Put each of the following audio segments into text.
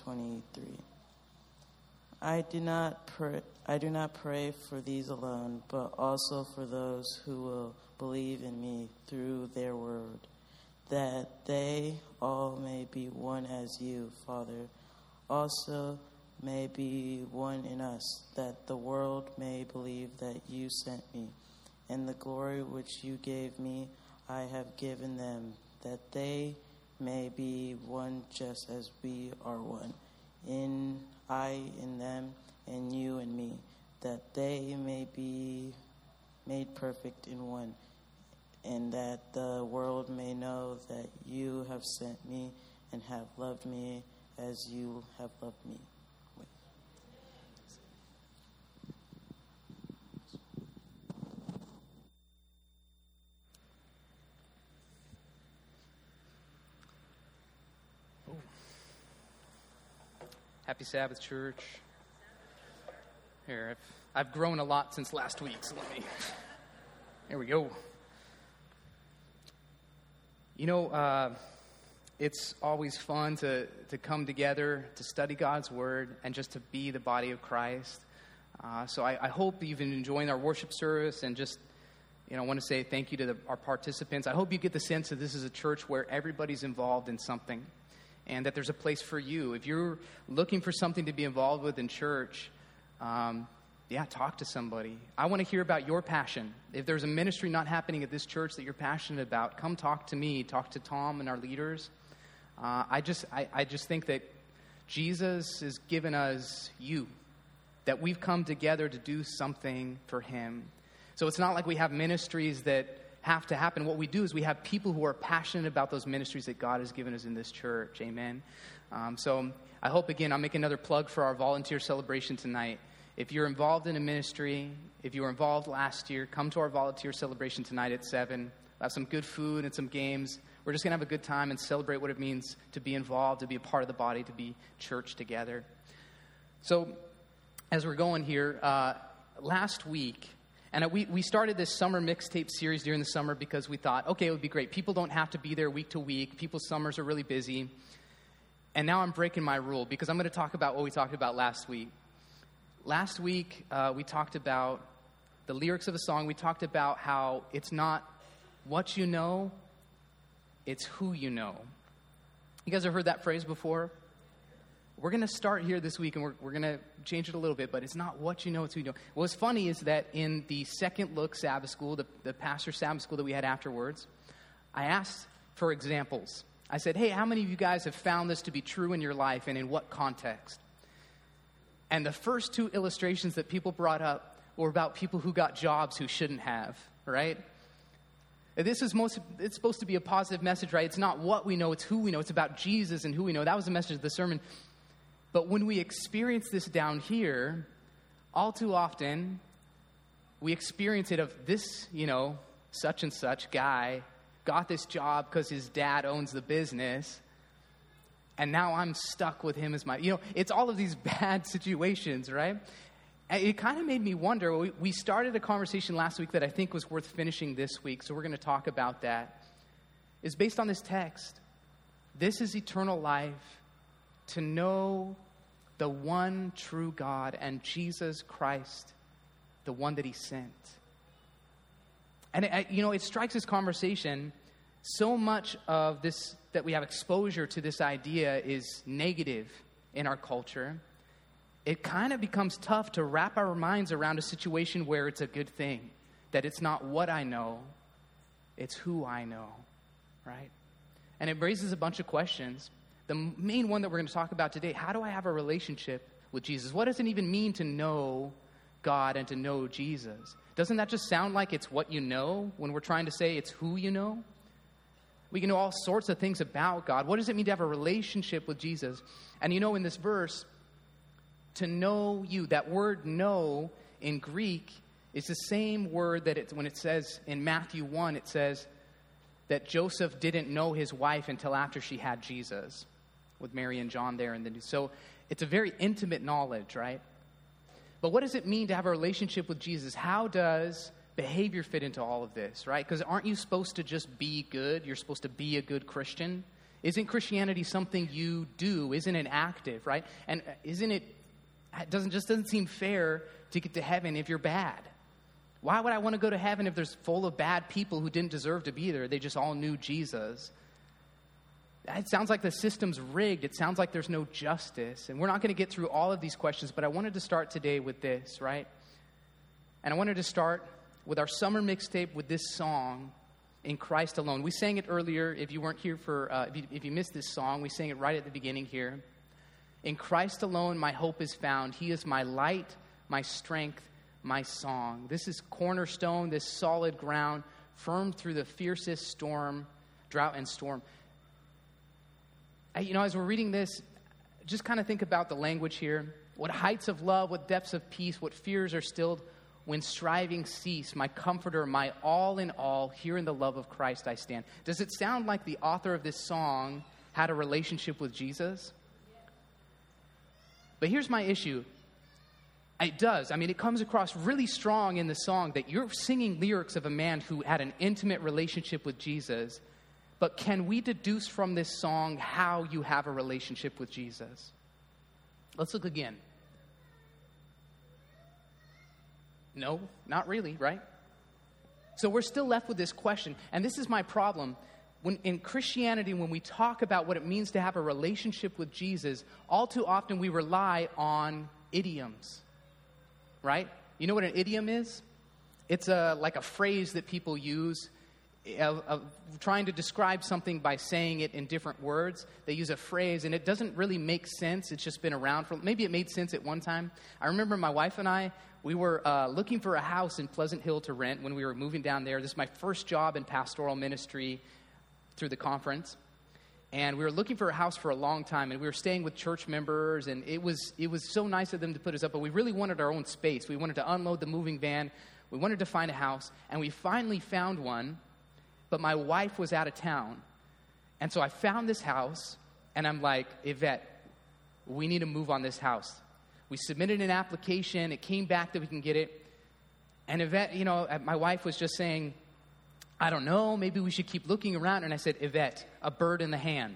23. I do not pray for these alone, but also for those who will believe in me through their word, that they all may be one as you, Father, also may be one in us, that the world may believe that you sent me. And the glory which you gave me, I have given them, that they may be one just as we are one. I in them, and you in me, that they may be made perfect in one, and that the world may know that you have sent me and have loved me as you have loved me. Happy Sabbath, church. Here, I've grown a lot since last week, so there we go. You know, it's always fun to come together, to study God's Word, and just to be the body of Christ. So I hope you've been enjoying our worship service, and just, I want to say thank you to our participants. I hope you get the sense that this is a church where everybody's involved in something, and that there's a place for you. If you're looking for something to be involved with in church, talk to somebody. I want to hear about your passion. If there's a ministry not happening at this church that you're passionate about, come talk to me, talk to Tom and our leaders. I just think that Jesus has given us you, that we've come together to do something for him. So it's not like we have ministries that have to happen. What we do is we have people who are passionate about those ministries that God has given us in this church. Amen. So I hope, again, I'll make another plug for our volunteer celebration tonight. If you're involved in a ministry, if you were involved last year, come to our volunteer celebration tonight at 7. We'll have some good food and some games. We're just going to have a good time and celebrate what it means to be involved, to be a part of the body, to be church together. So as we're going here, last week, and we started this summer mixtape series during the summer because we thought, okay, it would be great. People don't have to be there week to week. People's summers are really busy. And now I'm breaking my rule because I'm going to talk about what we talked about last week. Last week, we talked about the lyrics of a song. We talked about how it's not what you know, it's who you know. You guys have heard that phrase before? We're going to start here this week, and we're going to change it a little bit, but it's not what you know, it's who you know. What's funny is that in the second look Sabbath school, the pastor's Sabbath school that we had afterwards, I asked for examples. I said, hey, how many of you guys have found this to be true in your life, and in what context? And the first two illustrations that people brought up were about people who got jobs who shouldn't have, right? It's supposed to be a positive message, right? It's not what we know, it's who we know. It's about Jesus and who we know. That was the message of the sermon. But when we experience this down here, all too often, we experience it of this, such and such guy got this job because his dad owns the business, and now I'm stuck with him as my, it's all of these bad situations, right? And it kind of made me wonder. We started a conversation last week that I think was worth finishing this week, so we're going to talk about that. It's based on this text. This is eternal life, to know the one true God and Jesus Christ, the one that he sent. And it strikes this conversation. So much of this that we have exposure to this idea is negative in our culture. It kind of becomes tough to wrap our minds around a situation where it's a good thing, that it's not what I know, it's who I know, right? And it raises a bunch of questions. The main one that we're going to talk about today, how do I have a relationship with Jesus? What does it even mean to know God and to know Jesus? Doesn't that just sound like it's what you know when we're trying to say it's who you know? We can know all sorts of things about God. What does it mean to have a relationship with Jesus? And in this verse, to know you, that word know in Greek is the same word that when it says in Matthew 1, it says that Joseph didn't know his wife until after she had Jesus, with Mary and John there. So it's a very intimate knowledge, right? But what does it mean to have a relationship with Jesus? How does behavior fit into all of this, right? Because aren't you supposed to just be good? You're supposed to be a good Christian. Isn't Christianity something you do? Isn't it active, right? And it doesn't seem fair to get to heaven if you're bad. Why would I want to go to heaven if there's full of bad people who didn't deserve to be there? They just all knew Jesus. It sounds like the system's rigged. It sounds like there's no justice. And we're not going to get through all of these questions, but I wanted to start today with this, right? And I wanted to start with our summer mixtape with this song, In Christ Alone. We sang it earlier. If you weren't here if you missed this song, we sang it right at the beginning here. In Christ alone, my hope is found. He is my light, my strength, my song. This is cornerstone, this solid ground, firm through the fiercest storm, drought and storm. As we're reading this, just kind of think about the language here. What heights of love, what depths of peace, what fears are stilled when striving cease. My comforter, my all in all, here in the love of Christ I stand. Does it sound like the author of this song had a relationship with Jesus? But here's my issue. It does. It comes across really strong in the song that you're singing lyrics of a man who had an intimate relationship with Jesus. But can we deduce from this song how you have a relationship with Jesus? Let's look again. No, not really, right? So we're still left with this question, and this is my problem. In Christianity, when we talk about what it means to have a relationship with Jesus, all too often we rely on idioms, right? You know what an idiom is? It's like a phrase that people use of trying to describe something by saying it in different words. They use a phrase, and it doesn't really make sense. It's just been around maybe it made sense at one time. I remember my wife and I, we were looking for a house in Pleasant Hill to rent when we were moving down there. This is my first job in pastoral ministry through the conference. And we were looking for a house for a long time, and we were staying with church members, and it was so nice of them to put us up, but we really wanted our own space. We wanted to unload the moving van. We wanted to find a house, and we finally found one. But my wife was out of town. And so I found this house, and I'm like, Yvette, we need to move on this house. We submitted an application. It came back that we can get it. And Yvette, my wife was just saying, I don't know, maybe we should keep looking around. And I said, Yvette, a bird in the hand.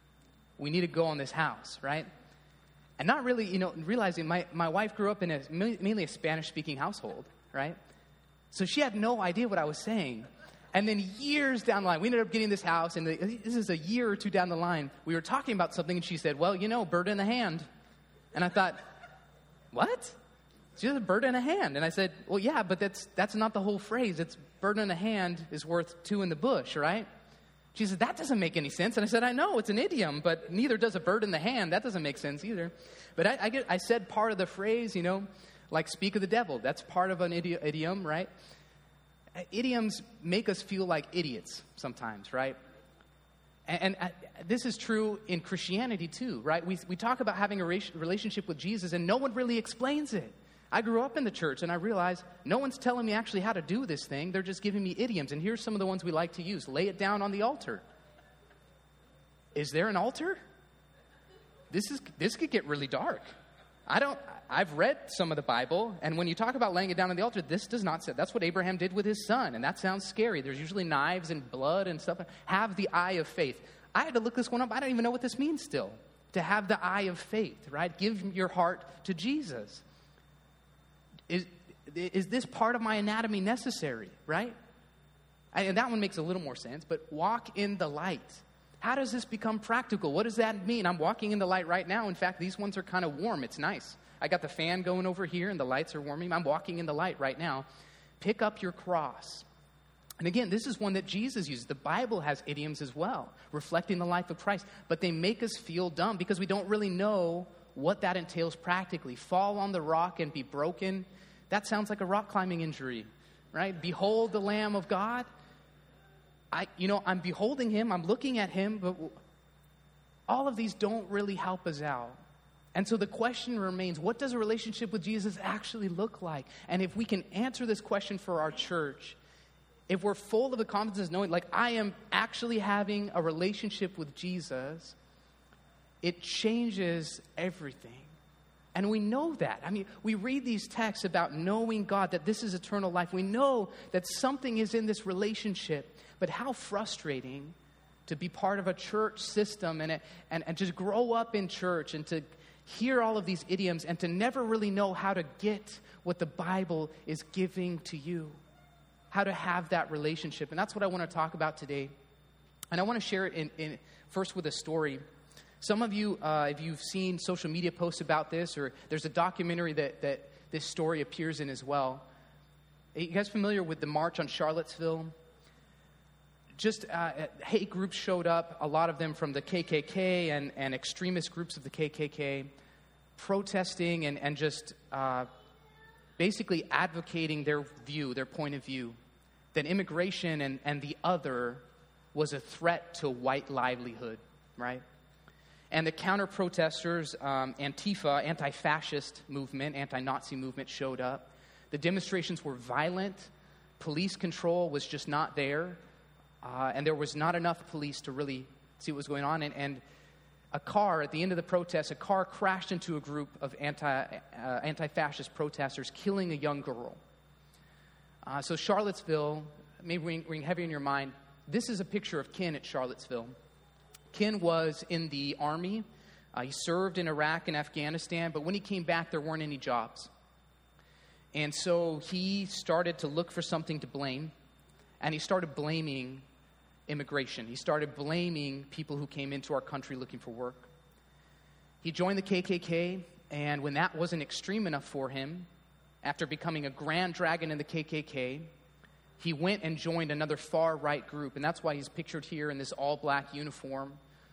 We need to go on this house, right? And not really, realizing my wife grew up in mainly a Spanish-speaking household, right? So she had no idea what I was saying. And then years down the line, we ended up getting this house, and this is a year or two down the line, we were talking about something, and she said, well, bird in the hand. And I thought, what? She has a bird in a hand. And I said, well, yeah, but that's not the whole phrase. It's bird in a hand is worth two in the bush, right? She said, that doesn't make any sense. And I said, I know, it's an idiom, but neither does a bird in the hand. That doesn't make sense either. But I said part of the phrase, like speak of the devil. That's part of an idiom, right? Idioms make us feel like idiots sometimes, right? And this is true in Christianity too, right? We talk about having a relationship with Jesus, and no one really explains it. I grew up in the church, and I realized no one's telling me actually how to do this thing. They're just giving me idioms, and here's some of the ones we like to use. Lay it down on the altar. Is there an altar? This could get really dark. I've read some of the Bible, and when you talk about laying it down on the altar, this does not say. That's what Abraham did with his son, and that sounds scary. There's usually knives and blood and stuff. Have the eye of faith. I had to look this one up. I don't even know what this means still. To have the eye of faith, right? Give your heart to Jesus. Is this part of my anatomy necessary, right? And that one makes a little more sense, but walk in the light. How does this become practical? What does that mean? I'm walking in the light right now. In fact, these ones are kind of warm. It's nice. I got the fan going over here, and the lights are warming. I'm walking in the light right now. Pick up your cross. And again, this is one that Jesus uses. The Bible has idioms as well, reflecting the life of Christ. But they make us feel dumb because we don't really know what that entails practically. Fall on the rock and be broken. That sounds like a rock climbing injury, right? Behold the Lamb of God. I'm beholding him. I'm looking at him. But all of these don't really help us out. And so the question remains, what does a relationship with Jesus actually look like? And if we can answer this question for our church, if we're full of the confidence knowing, like, I am actually having a relationship with Jesus, it changes everything. And we know that. We read these texts about knowing God, that this is eternal life. We know that something is in this relationship, but how frustrating to be part of a church system and just grow up in church and to hear all of these idioms and to never really know how to get what the Bible is giving to you, how to have that relationship. And that's what I want to talk about today. And I want to share it in first with a story. Some of you, if you've seen social media posts about this, or there's a documentary that this story appears in as well. Are you guys familiar with the March on Charlottesville? Just hate groups showed up, a lot of them from the KKK and extremist groups of the KKK, protesting and just basically advocating their view, their point of view, that immigration and the other was a threat to white livelihood, right? And the counter-protesters, Antifa, anti-fascist movement, anti-Nazi movement showed up. The demonstrations were violent. Police control was just not there. And there was not enough police to really see what was going on. And a car, at the end of the protest, a car crashed into a group of anti-fascist protesters, killing a young girl. So Charlottesville, maybe ring heavy in your mind, this is a picture of Ken at Charlottesville. Ken was in the Army. He served in Iraq and Afghanistan, but when he came back, there weren't any jobs. And so he started to look for something to blame, and he started blaming immigration. He started blaming people who came into our country looking for work. He joined the KKK, and when that wasn't extreme enough for him, after becoming a grand dragon in the KKK, he went and joined another far-right group, and that's why he's pictured here in this all-black uniform.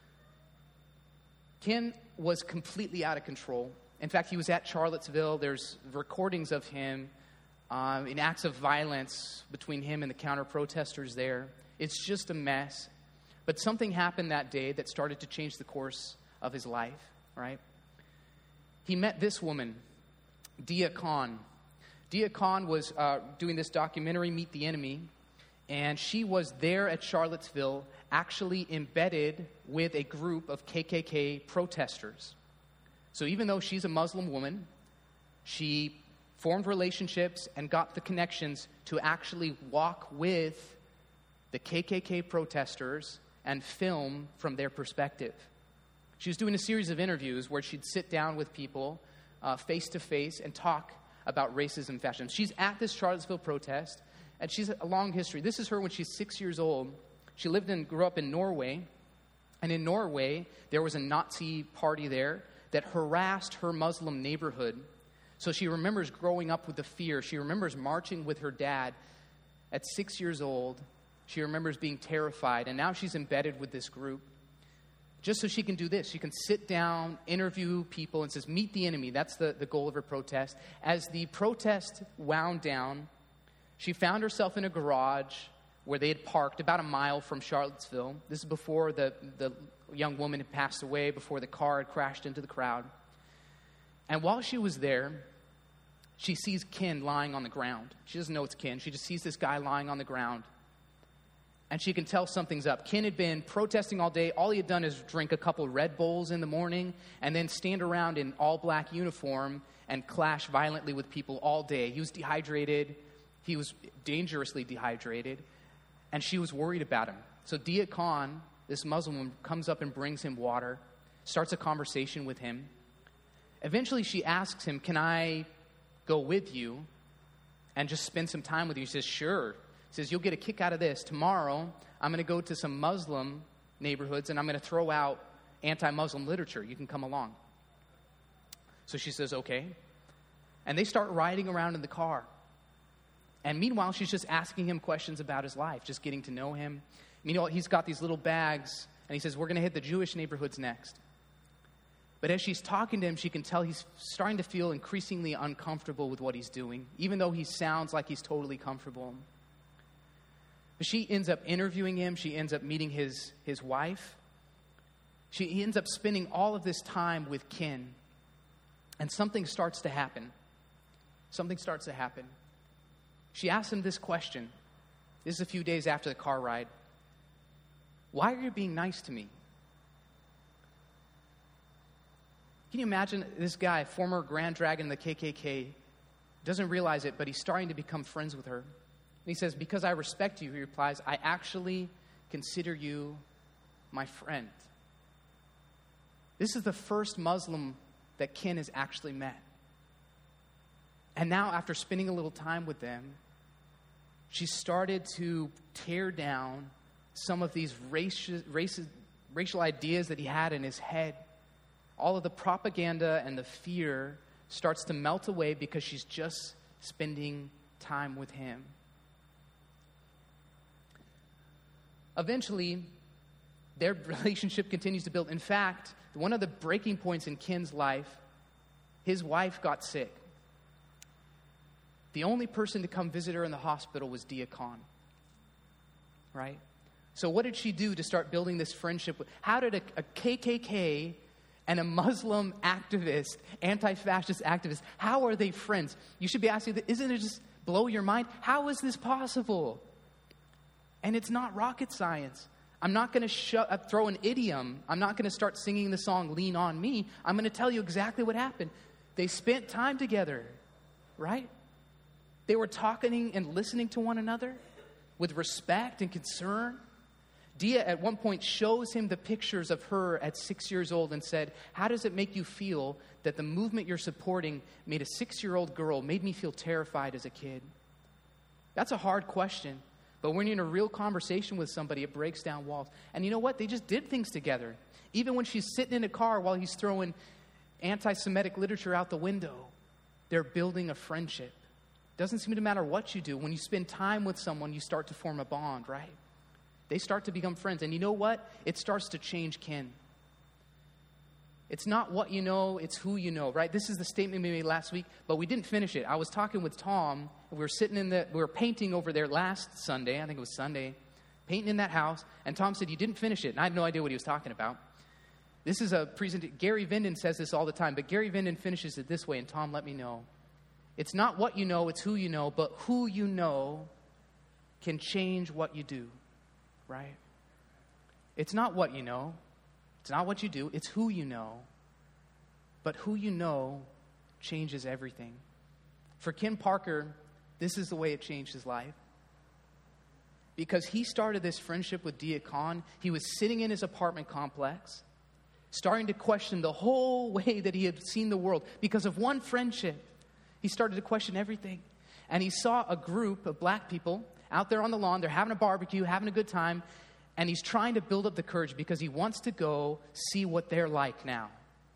Ken was completely out of control. In fact, he was at Charlottesville. There's recordings of him in acts of violence between him and the counter-protesters there. It's just a mess. But something happened that day that started to change the course of his life, right? He met this woman, Dia Khan. Dia Khan was doing this documentary, Meet the Enemy, and she was there at Charlottesville actually embedded with a group of KKK protesters. So even though she's a Muslim woman, she formed relationships and got the connections to actually walk with the KKK protesters and film from their perspective. She was doing a series of interviews where she'd sit down with people face to face and talk about racism and fascism. She's at this Charlottesville protest, and she's a long history. This is her when she's 6 years old. She lived and grew up in Norway, and in Norway, there was a Nazi party there that harassed her Muslim neighborhood. So she remembers growing up with the fear. She remembers marching with her dad at 6 years old. She remembers being terrified, and now she's embedded with this group. Just so she can do this. She can sit down, interview people, and says, meet the enemy. That's the goal of her protest. As the protest wound down, she found herself in a garage where they had parked about a mile from Charlottesville. This is before the young woman had passed away, before the car had crashed into the crowd. And while she was there, she sees Ken lying on the ground. She doesn't know it's Ken. She just sees this guy lying on the ground. And she can tell something's up. Ken had been protesting all day. All he had done is drink a couple Red Bulls in the morning and then stand around in all-black uniform and clash violently with people all day. He was dehydrated. He was dangerously dehydrated. And she was worried about him. So Dia Khan, this Muslim woman, comes up and brings him water, starts a conversation with him. Eventually she asks him, can I go with you and just spend some time with you? He says, sure. He says, you'll get a kick out of this. Tomorrow, I'm going to go to some Muslim neighborhoods, and I'm going to throw out anti-Muslim literature. You can come along. So she says, okay. And they start riding around in the car. And meanwhile, she's just asking him questions about his life, just getting to know him. Meanwhile, he's got these little bags, and he says, we're going to hit the Jewish neighborhoods next. But as she's talking to him, she can tell he's starting to feel increasingly uncomfortable with what he's doing, even though he sounds like he's totally comfortable. But she ends up interviewing him. She ends up meeting his wife. He ends up spending all of this time with Ken. And something starts to happen. Something starts to happen. She asks him this question. This is a few days after the car ride. Why are you being nice to me? Can you imagine this guy, former Grand Dragon of the KKK, doesn't realize it, but he's starting to become friends with her. And he says, because I respect you, he replies, I actually consider you my friend. This is the first Muslim that Ken has actually met. And now, after spending a little time with them, she started to tear down some of these racial ideas that he had in his head. All of the propaganda and the fear starts to melt away because she's just spending time with him. Eventually, their relationship continues to build. In fact, one of the breaking points in Ken's life, his wife got sick. The only person to come visit her in the hospital was Dia Khan. Right? So what did she do to start building this friendship? How did a KKK and a Muslim activist, anti-fascist activist, how are they friends? You should be asking, isn't it just blow your mind? How is this possible? And it's not rocket science. I'm not going to throw an idiom. I'm not going to start singing the song Lean On Me. I'm going to tell you exactly what happened. They spent time together, right? They were talking and listening to one another with respect and concern. Dia at one point shows him the pictures of her at 6 years old and said, how does it make you feel that the movement you're supporting made a 6-year-old girl, made me feel terrified as a kid? That's a hard question. But when you're in a real conversation with somebody, it breaks down walls. And you know what? They just did things together. Even when she's sitting in a car while he's throwing anti-Semitic literature out the window, they're building a friendship. Doesn't seem to matter what you do. When you spend time with someone, you start to form a bond, right? They start to become friends. And you know what? It starts to change Ken. It's not what you know, it's who you know, right? This is the statement we made last week, but we didn't finish it. I was talking with Tom. We were painting over there last Sunday. I think it was Sunday. Painting in that house. And Tom said, you didn't finish it. And I had no idea what he was talking about. This is a presentation. Gary Vinden says this all the time, but Gary Vinden finishes it this way, and Tom let me know. It's not what you know, it's who you know, but who you know can change what you do, right? It's not what you know. It's not what you do. It's who you know. But who you know changes everything. For Ken Parker, this is the way it changed his life. Because he started this friendship with Dia Khan. He was sitting in his apartment complex, starting to question the whole way that he had seen the world. Because of one friendship, he started to question everything. And he saw a group of black people out there on the lawn. They're having a barbecue, having a good time. And he's trying to build up the courage because he wants to go see what they're like now.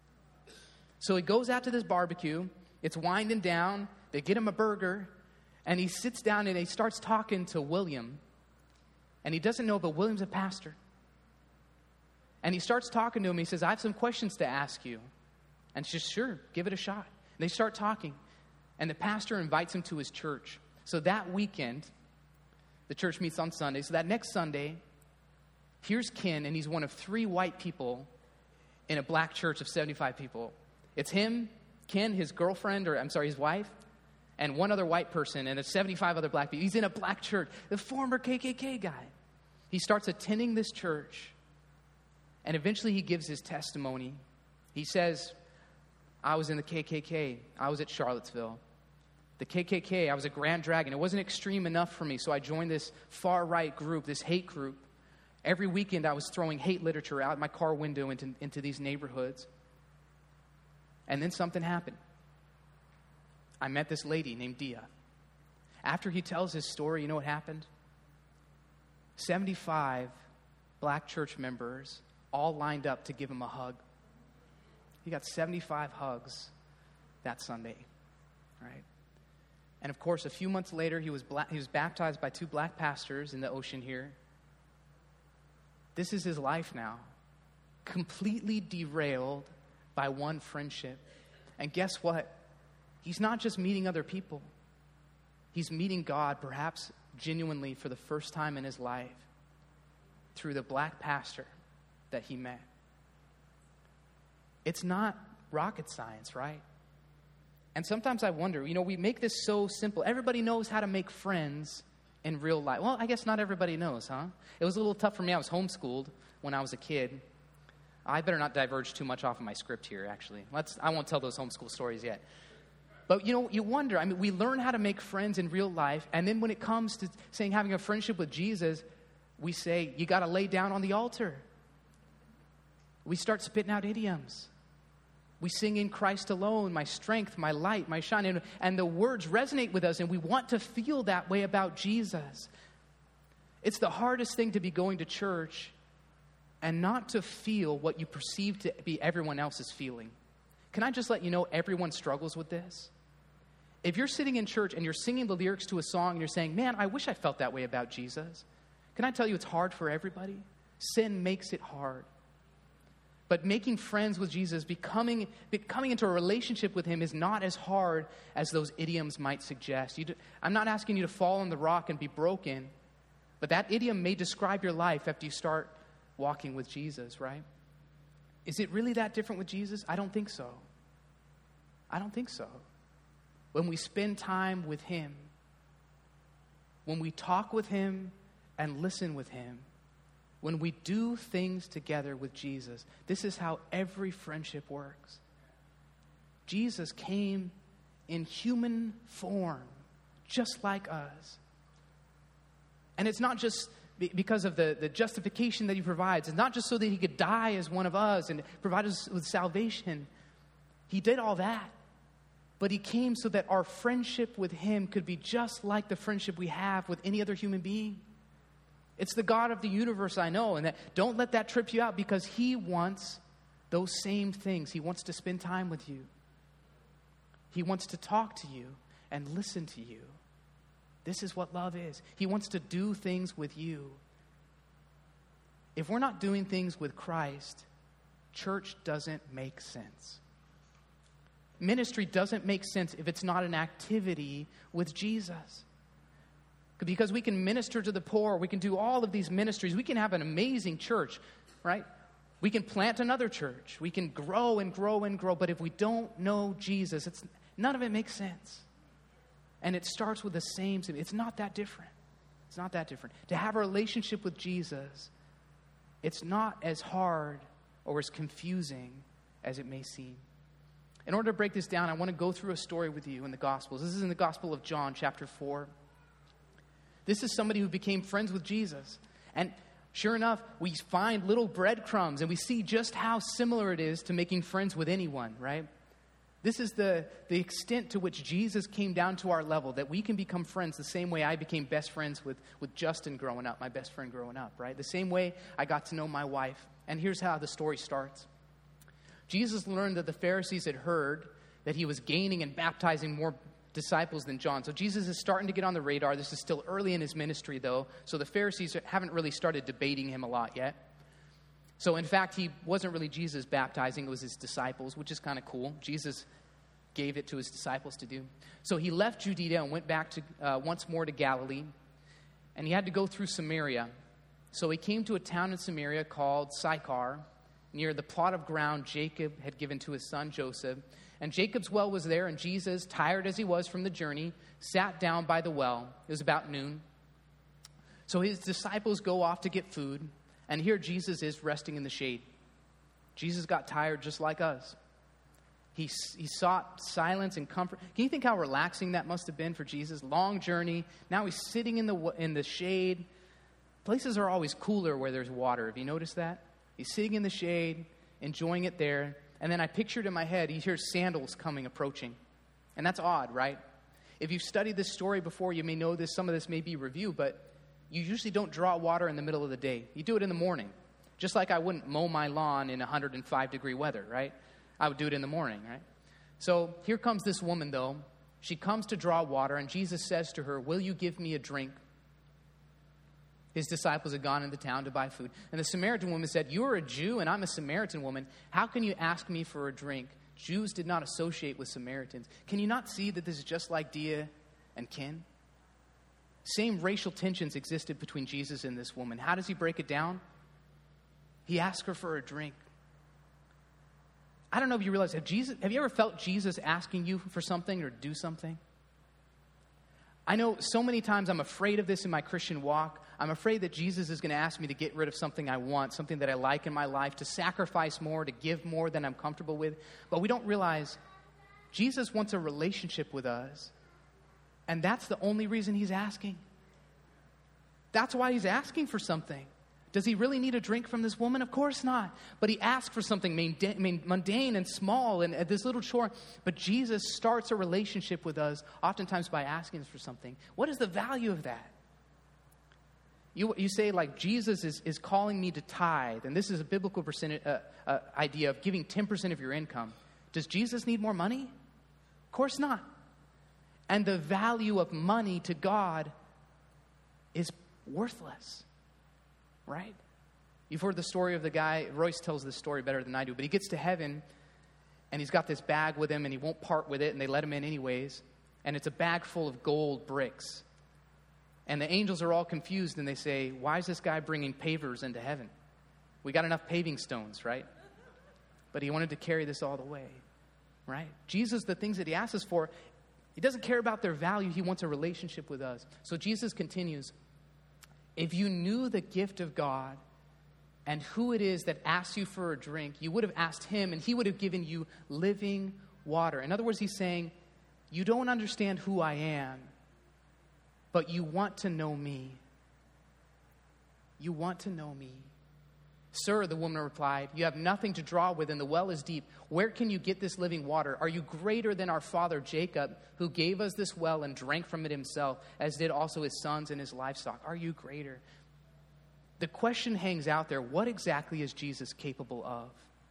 So he goes out to this barbecue. It's winding down. They get him a burger. And he sits down and he starts talking to William. And he doesn't know, but William's a pastor. And he starts talking to him. He says, I have some questions to ask you. And she's sure, give it a shot. And they start talking. And the pastor invites him to his church. So that weekend, the church meets on Sunday. So that next Sunday, here's Ken, and he's one of 3 white people in a black church of 75 people. It's him, Ken, his girlfriend, his wife, and one other white person, and there's 75 other black people. He's in a black church, the former KKK guy. He starts attending this church, and eventually he gives his testimony. He says, I was in the KKK. I was at Charlottesville. The KKK, I was a Grand Dragon. It wasn't extreme enough for me, so I joined this far-right group, this hate group. Every weekend I was throwing hate literature out my car window into these neighborhoods. And then something happened. I met this lady named Dia. After he tells his story, you know what happened? 75 black church members all lined up to give him a hug. He got 75 hugs that Sunday, right? And of course, a few months later, he was baptized by 2 black pastors in the ocean here. This is his life now, completely derailed by one friendship. And guess what? He's not just meeting other people. He's meeting God, perhaps genuinely for the first time in his life, through the black pastor that he met. It's not rocket science, right? And sometimes I wonder, we make this so simple. Everybody knows how to make friends in real life. Well, I guess not everybody knows, huh? It was a little tough for me. I was homeschooled when I was a kid. I better not diverge too much off of my script here, actually. I won't tell those homeschool stories yet. But, you wonder. We learn how to make friends in real life, and then when it comes to having a friendship with Jesus, we say, you got to lay down on the altar. We start spitting out idioms. We sing in Christ alone, my strength, my light, my shine. And the words resonate with us, and we want to feel that way about Jesus. It's the hardest thing to be going to church and not to feel what you perceive to be everyone else's feeling. Can I just let you know, everyone struggles with this? If you're sitting in church and you're singing the lyrics to a song and you're saying, man, I wish I felt that way about Jesus. Can I tell you it's hard for everybody? Sin makes it hard. But making friends with Jesus, becoming into a relationship with him is not as hard as those idioms might suggest. I'm not asking you to fall on the rock and be broken, but that idiom may describe your life after you start walking with Jesus, right? Is it really that different with Jesus? I don't think so. I don't think so. When we spend time with him, when we talk with him and listen with him, when we do things together with Jesus, this is how every friendship works. Jesus came in human form, just like us. And it's not just because of the justification that he provides. It's not just so that he could die as one of us and provide us with salvation. He did all that. But he came so that our friendship with him could be just like the friendship we have with any other human being. It's the God of the universe, I know, and don't let that trip you out, because he wants those same things. He wants to spend time with you. He wants to talk to you and listen to you. This is what love is. He wants to do things with you. If we're not doing things with Christ, church doesn't make sense. Ministry doesn't make sense if it's not an activity with Jesus. Because we can minister to the poor, we can do all of these ministries, we can have an amazing church, right? We can plant another church, we can grow and grow and grow, but if we don't know Jesus, none of it makes sense. And it starts with the same, it's not that different. It's not that different. To have a relationship with Jesus, it's not as hard or as confusing as it may seem. In order to break this down, I want to go through a story with you in the Gospels. This is in the Gospel of John, chapter 4. This is somebody who became friends with Jesus. And sure enough, we find little breadcrumbs, and we see just how similar it is to making friends with anyone, right? This is the extent to which Jesus came down to our level, that we can become friends the same way I became best friends with Justin growing up, my best friend growing up, right? The same way I got to know my wife. And here's how the story starts. Jesus learned that the Pharisees had heard that he was gaining and baptizing more disciples than John. So Jesus is starting to get on the radar. This is still early in his ministry, though. So the Pharisees haven't really started debating him a lot yet. So in fact, he wasn't really Jesus baptizing. It was his disciples, which is kind of cool. Jesus gave it to his disciples to do. So he left Judea and went back to once more to Galilee. And he had to go through Samaria. So he came to a town in Samaria called Sychar, near the plot of ground Jacob had given to his son Joseph. And Jacob's well was there, and Jesus, tired as he was from the journey, sat down by the well. It was about noon. So his disciples go off to get food, and here Jesus is resting in the shade. Jesus got tired just like us. He sought silence and comfort. Can you think how relaxing that must have been for Jesus? Long journey. Now he's sitting in the shade. Places are always cooler where there's water. Have you noticed that? He's sitting in the shade, enjoying it there. And then I pictured in my head, he hears sandals approaching. And that's odd, right? If you've studied this story before, you may know this. Some of this may be review, but you usually don't draw water in the middle of the day. You do it in the morning. Just like I wouldn't mow my lawn in 105-degree weather, right? I would do it in the morning, right? So here comes this woman, though. She comes to draw water, and Jesus says to her, "Will you give me a drink?" His disciples had gone into town to buy food. And the Samaritan woman said, "You are a Jew, and I'm a Samaritan woman. How can you ask me for a drink?" Jews did not associate with Samaritans. Can you not see that this is just like Dia and Ken? Same racial tensions existed between Jesus and this woman. How does he break it down? He asks her for a drink. I don't know if you realize, have you ever felt Jesus asking you for something or do something? I know so many times I'm afraid of this in my Christian walk. I'm afraid that Jesus is going to ask me to get rid of something I want, something that I like in my life, to sacrifice more, to give more than I'm comfortable with. But we don't realize Jesus wants a relationship with us. And that's the only reason he's asking. That's why he's asking for something. Does he really need a drink from this woman? Of course not. But he asked for something mundane and small and at this little chore. But Jesus starts a relationship with us oftentimes by asking us for something. What is the value of that? You say, like, Jesus is calling me to tithe, and this is a biblical idea of giving 10% of your income. Does Jesus need more money? Of course not. And the value of money to God is worthless, right? You've heard the story of the guy, Royce tells this story better than I do, but he gets to heaven, and he's got this bag with him, and he won't part with it, and they let him in anyways, and it's a bag full of gold bricks. And the angels are all confused, and they say, why is this guy bringing pavers into heaven? We got enough paving stones, right? But he wanted to carry this all the way, right? Jesus, the things that he asks us for, he doesn't care about their value. He wants a relationship with us. So Jesus continues, if you knew the gift of God and who it is that asks you for a drink, you would have asked him, and he would have given you living water. In other words, he's saying, you don't understand who I am, but you want to know me. You want to know me. Sir, the woman replied, you have nothing to draw with, and the well is deep. Where can you get this living water? Are you greater than our father Jacob, who gave us this well and drank from it himself, as did also his sons and his livestock? Are you greater? The question hangs out there, what exactly is Jesus capable of?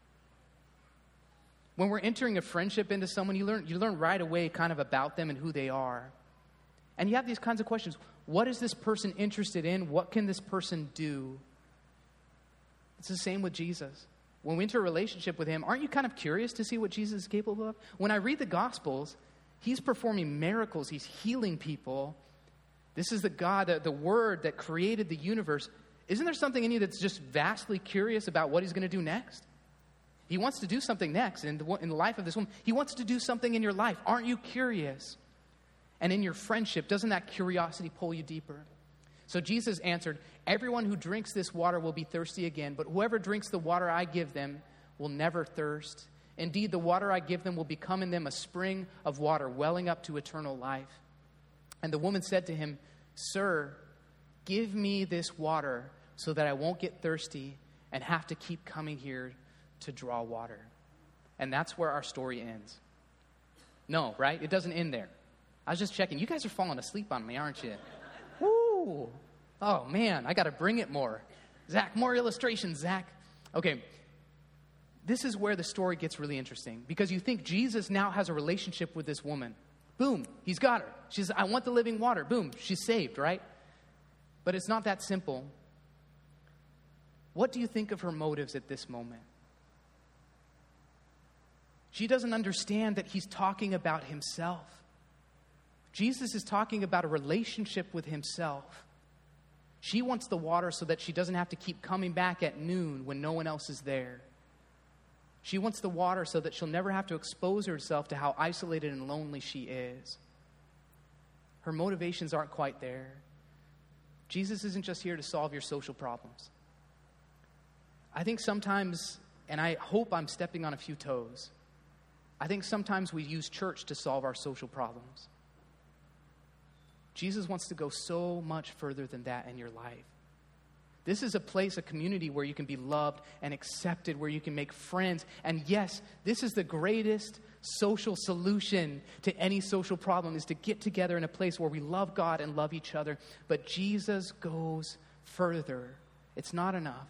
When we're entering a friendship into someone, you learn right away kind of about them and who they are. And you have these kinds of questions. What is this person interested in? What can this person do? It's the same with Jesus. When we enter a relationship with him, aren't you kind of curious to see what Jesus is capable of? When I read the Gospels, he's performing miracles. He's healing people. This is the God, the Word that created the universe. Isn't there something in you that's just vastly curious about what he's going to do next? He wants to do something next in the life of this woman. He wants to do something in your life. Aren't you curious? And in your friendship, doesn't that curiosity pull you deeper? So Jesus answered, everyone who drinks this water will be thirsty again, but whoever drinks the water I give them will never thirst. Indeed, the water I give them will become in them a spring of water welling up to eternal life. And the woman said to him, Sir, give me this water so that I won't get thirsty and have to keep coming here to draw water. And that's where our story ends. No, right? It doesn't end there. I was just checking. You guys are falling asleep on me, aren't you? Woo! Oh, man, I got to bring it more. Zach, more illustrations, Zach. Okay, this is where the story gets really interesting because you think Jesus now has a relationship with this woman. Boom, he's got her. She says, I want the living water. Boom, she's saved, right? But it's not that simple. What do you think of her motives at this moment? She doesn't understand that he's talking about himself. Jesus is talking about a relationship with himself. She wants the water so that she doesn't have to keep coming back at noon when no one else is there. She wants the water so that she'll never have to expose herself to how isolated and lonely she is. Her motivations aren't quite there. Jesus isn't just here to solve your social problems. I think sometimes, and I hope I'm stepping on a few toes, I think sometimes we use church to solve our social problems. Jesus wants to go so much further than that in your life. This is a place, a community where you can be loved and accepted, where you can make friends. And yes, this is the greatest social solution to any social problem, is to get together in a place where we love God and love each other. But Jesus goes further. It's not enough.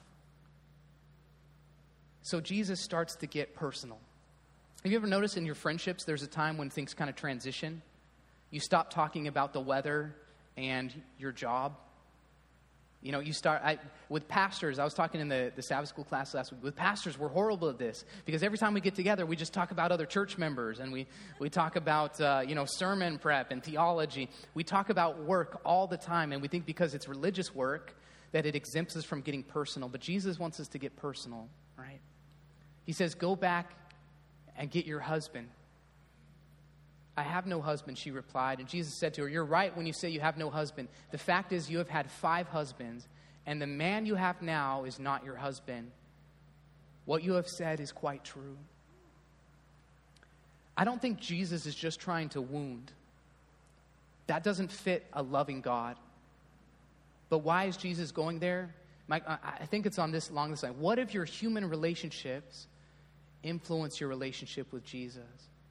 So Jesus starts to get personal. Have you ever noticed in your friendships there's a time when things kind of transition? You stop talking about the weather and your job. You know, with pastors, I was talking in the Sabbath school class last week. With pastors, we're horrible at this because every time we get together, we just talk about other church members and we talk about, sermon prep and theology. We talk about work all the time, and we think because it's religious work that it exempts us from getting personal. But Jesus wants us to get personal, right? He says, go back and get your husband. I have no husband, she replied. And Jesus said to her, you're right when you say you have no husband. The fact is you have had 5 husbands, and the man you have now is not your husband. What you have said is quite true. I don't think Jesus is just trying to wound. That doesn't fit a loving God. But why is Jesus going there? Mike, I think it's along this line. What if your human relationships influence your relationship with Jesus?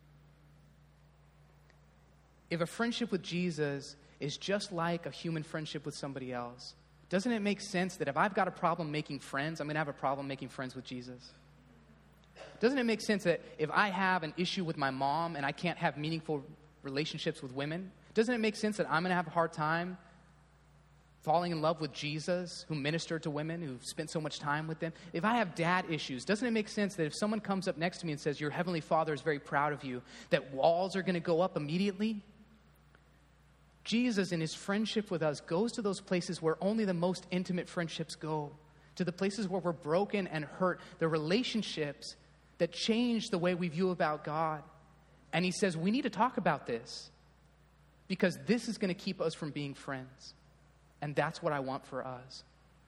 If a friendship with Jesus is just like a human friendship with somebody else, doesn't it make sense that if I've got a problem making friends, I'm going to have a problem making friends with Jesus? Doesn't it make sense that if I have an issue with my mom and I can't have meaningful relationships with women, doesn't it make sense that I'm going to have a hard time falling in love with Jesus, who ministered to women, who spent so much time with them? If I have dad issues, doesn't it make sense that if someone comes up next to me and says, your heavenly Father is very proud of you, that walls are going to go up immediately? Jesus, in his friendship with us, goes to those places where only the most intimate friendships go, to the places where we're broken and hurt, the relationships that change the way we view about God. And he says, we need to talk about this because this is going to keep us from being friends. And that's what I want for us.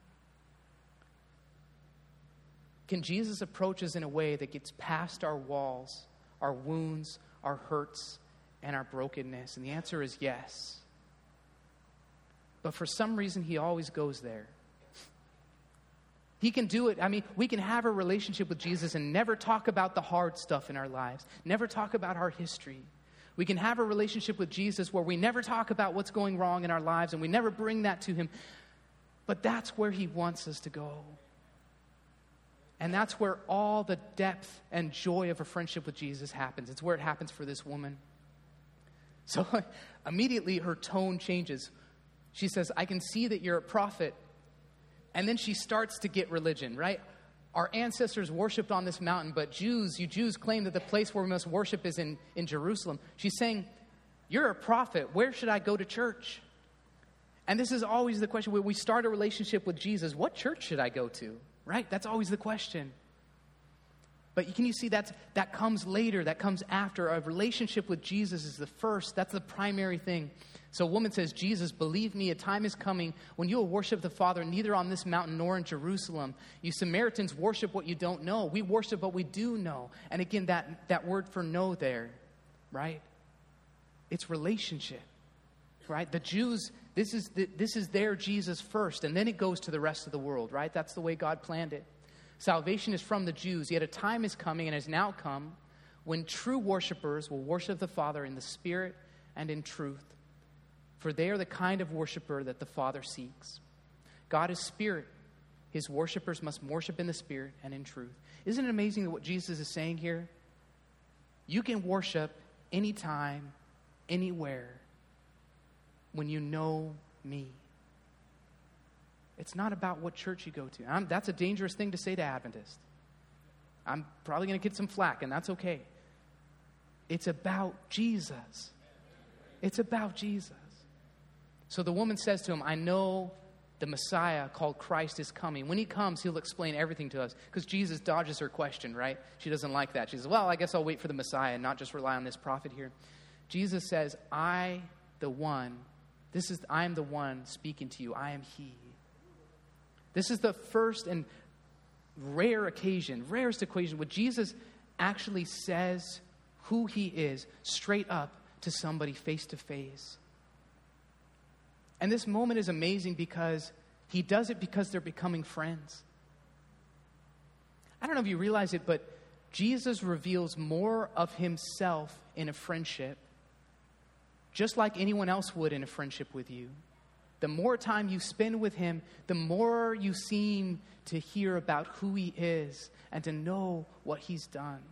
Can Jesus approach us in a way that gets past our walls, our wounds, our hurts, and our brokenness? And the answer is yes. But for some reason, he always goes there. He can do it. I mean, we can have a relationship with Jesus and never talk about the hard stuff in our lives, never talk about our history. We can have a relationship with Jesus where we never talk about what's going wrong in our lives and we never bring that to him. But that's where he wants us to go. And that's where all the depth and joy of a friendship with Jesus happens. It's where it happens for this woman. So immediately her tone changes. She says, I can see that you're a prophet. And then she starts to get religion, right? Our ancestors worshipped on this mountain, but you Jews claim that the place where we must worship is in Jerusalem. She's saying, you're a prophet. Where should I go to church? And this is always the question. When we start a relationship with Jesus, what church should I go to? Right? That's always the question. But can you see that comes later, that comes after. A relationship with Jesus is the first. That's the primary thing. So a woman says, Jesus, believe me, a time is coming when you will worship the Father neither on this mountain nor in Jerusalem. You Samaritans worship what you don't know. We worship what we do know. And again, that word for know there, right? It's relationship, right? The Jews, this is their Jesus first, and then it goes to the rest of the world, right? That's the way God planned it. Salvation is from the Jews, yet a time is coming and has now come when true worshipers will worship the Father in the Spirit and in truth. For they are the kind of worshiper that the Father seeks. God is spirit. His worshipers must worship in the Spirit and in truth. Isn't it amazing that what Jesus is saying here? You can worship anytime, anywhere, when you know me. It's not about what church you go to. That's a dangerous thing to say to Adventists. I'm probably going to get some flack, and that's okay. It's about Jesus. It's about Jesus. So the woman says to him, I know the Messiah called Christ is coming. When he comes, he'll explain everything to us. Because Jesus dodges her question, right? She doesn't like that. She says, well, I guess I'll wait for the Messiah and not just rely on this prophet here. Jesus says, I am the one speaking to you. I am he. This is the first and rarest occasion where Jesus actually says who he is straight up to somebody face to face. And this moment is amazing because he does it because they're becoming friends. I don't know if you realize it, but Jesus reveals more of himself in a friendship, just like anyone else would in a friendship with you. The more time you spend with him, the more you seem to hear about who he is and to know what he's done.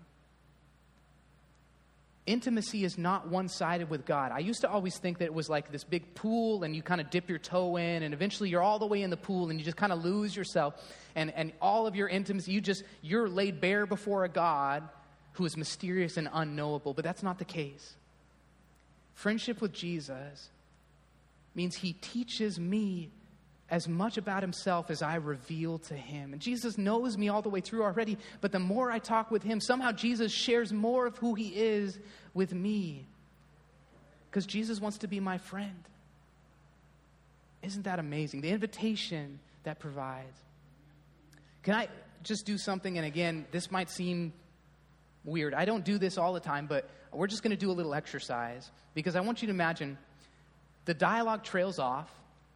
Intimacy is not one-sided with God. I used to always think that it was like this big pool and you kind of dip your toe in and eventually you're all the way in the pool and you just kind of lose yourself and all of your intimacy, you're laid bare before a God who is mysterious and unknowable, but that's not the case. Friendship with Jesus means he teaches me as much about himself as I reveal to him. And Jesus knows me all the way through already, but the more I talk with him, somehow Jesus shares more of who he is with me. Because Jesus wants to be my friend. Isn't that amazing? The invitation that provides. Can I just do something? And again, this might seem weird. I don't do this all the time, but we're just going to do a little exercise because I want you to imagine the dialogue trails off.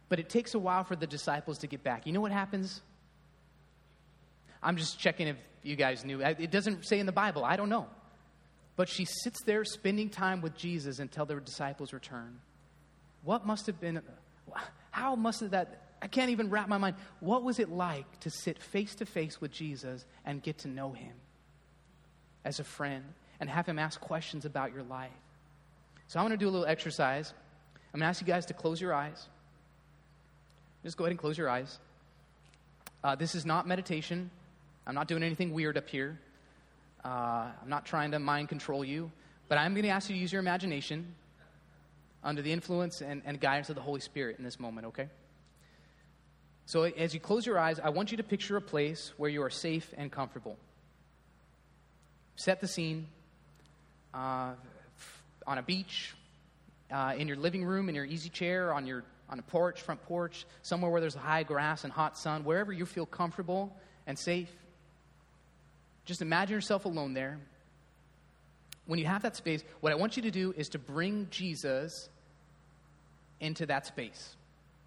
But it takes a while for the disciples to get back. You know what happens? I'm just checking if you guys knew. It doesn't say in the Bible. I don't know. But she sits there spending time with Jesus until the disciples return. What must have been, how must have that, I can't even wrap my mind. What was it like to sit face to face with Jesus and get to know him as a friend and have him ask questions about your life? So I want to do a little exercise. I'm going to ask you guys to close your eyes. Just go ahead and close your eyes. This is not meditation. I'm not doing anything weird up here. I'm not trying to mind control you. But I'm going to ask you to use your imagination under the influence and guidance of the Holy Spirit in this moment, okay? So as you close your eyes, I want you to picture a place where you are safe and comfortable. Set the scene on a beach, in your living room, in your easy chair, on a porch, front porch, somewhere where there's high grass and hot sun, wherever you feel comfortable and safe. Just imagine yourself alone there. When you have that space, what I want you to do is to bring Jesus into that space.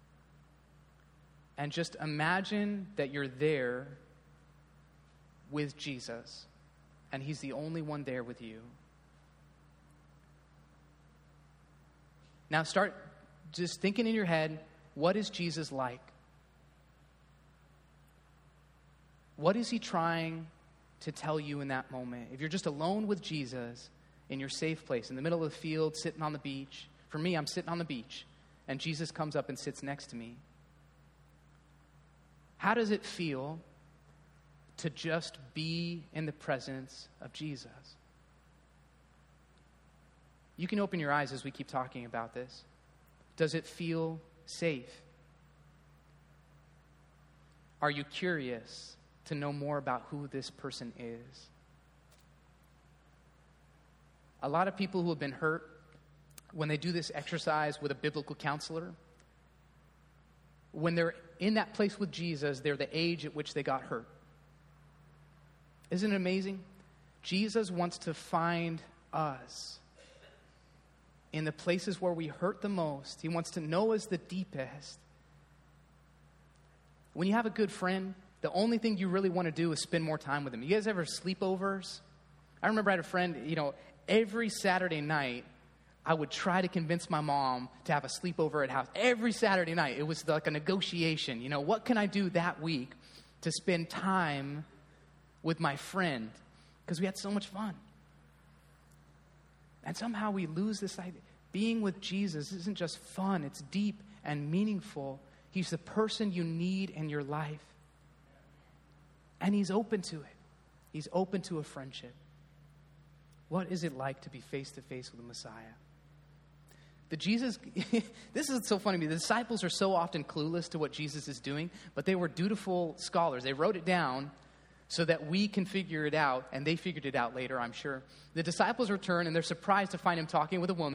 And just imagine that you're there with Jesus, and he's the only one there with you. Now start just thinking in your head, what is Jesus like? What is he trying to tell you in that moment? If you're just alone with Jesus in your safe place, in the middle of the field, sitting on the beach. For me, I'm sitting on the beach, and Jesus comes up and sits next to me. How does it feel to just be in the presence of Jesus? You can open your eyes as we keep talking about this. Does it feel safe? Are you curious to know more about who this person is? A lot of people who have been hurt, when they do this exercise with a biblical counselor, when they're in that place with Jesus, they're the age at which they got hurt. Isn't it amazing? Jesus wants to find us in the places where we hurt the most. He wants to know us the deepest. When you have a good friend, the only thing you really want to do is spend more time with them. You guys ever sleepovers? I remember I had a friend, every Saturday night, I would try to convince my mom to have a sleepover at house. Every Saturday night, it was like a negotiation. What can I do that week to spend time with my friend? Because we had so much fun. And somehow we lose this idea. Being with Jesus isn't just fun. It's deep and meaningful. He's the person you need in your life. And he's open to it. He's open to a friendship. What is it like to be face to face with the Messiah? This is so funny to me. The disciples are so often clueless to what Jesus is doing, but they were dutiful scholars. They wrote it down so that we can figure it out, and they figured it out later, I'm sure. The disciples return, and they're surprised to find him talking with a woman.